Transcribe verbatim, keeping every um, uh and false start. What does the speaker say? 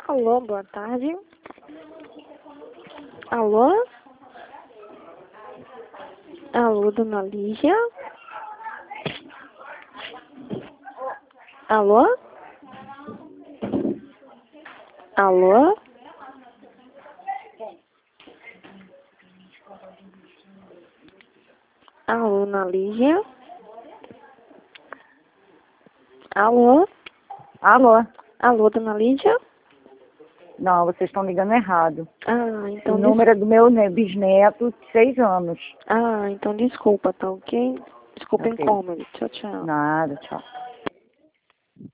Alô, boa tarde. Alô? Alô, dona Lígia? Alô? Alô? Alô, dona Lígia? Alô? Alô? Alô, dona Lígia? Não, vocês estão ligando errado. Ah, então... O número é do meu ne- bisneto de seis anos. Ah, então desculpa, tá ok? Desculpa o Ok. incômodo. Tchau, tchau. Nada, tchau.